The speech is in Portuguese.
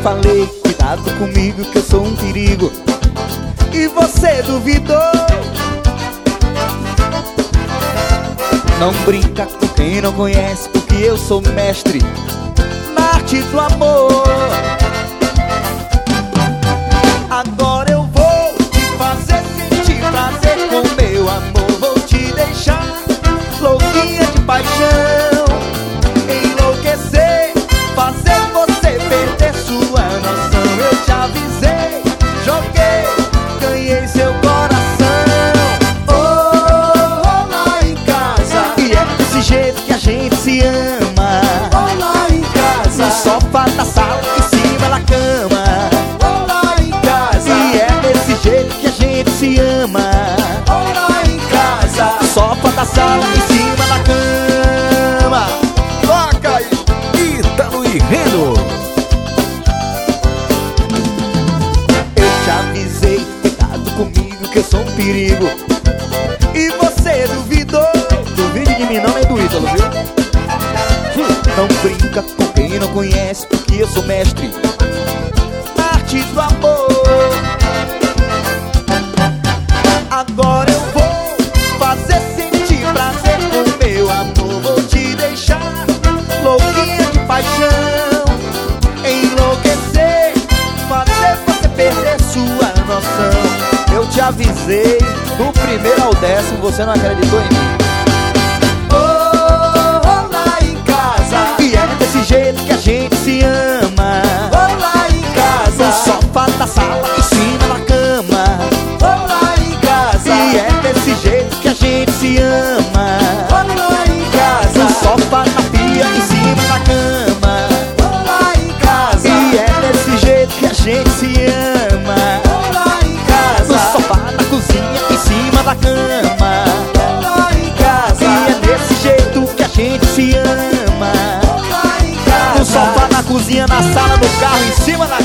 falei, cuidado comigo que eu sou um perigo, e você duvidou. Não brinca com quem não conhece, porque eu sou mestre na arte do amor. Agora eu vou te fazer sentir prazer com meu amor. Vou te deixar louquinha de paixão, enlouquecer, fazer você perder sua noção. Eu te avisei, joguei, ganhei seu coração. Oh, lá em casa. E é desse jeito que a gente se ama. Oh, lá em casa. No sofá da sala, em cima da cama. Oh, lá em casa. E é desse jeito que a gente se ama. Oh, lá em casa. No sofá da sala, em cima da cama. Toca aí, Ítalo e Reno. Eu te avisei, cuidado comigo que eu sou um perigo, e você duvidou. Duvide de mim não, é do Ítalo, viu? Não brinca com quem não conhece, porque eu sou mestre na arte do amor. Agora eu vou fazer sentir prazer com meu amor. Vou te deixar louquinha de paixão, enlouquecer, fazer você perder sua noção. Eu te avisei, do primeiro ao 10º, você não acreditou em mim. Oh, lá em casa. E é desse jeito que a gente se ama. Oh, lá em casa. No sofá da sala, em cima da cama. Oh, lá em casa. E é desse jeito que a gente se ama. Oh, lá em casa. No sofá, na pia, em cima da cama. Oh, lá em casa. E é desse jeito que a gente se ama. Oh, lá em No casa. sofá, na cozinha, em cima da cama. Oh, lá em casa. E é desse jeito que a gente se ama. Oh, lá em casa. No sofá, na cozinha, na sala, no carro, em cima da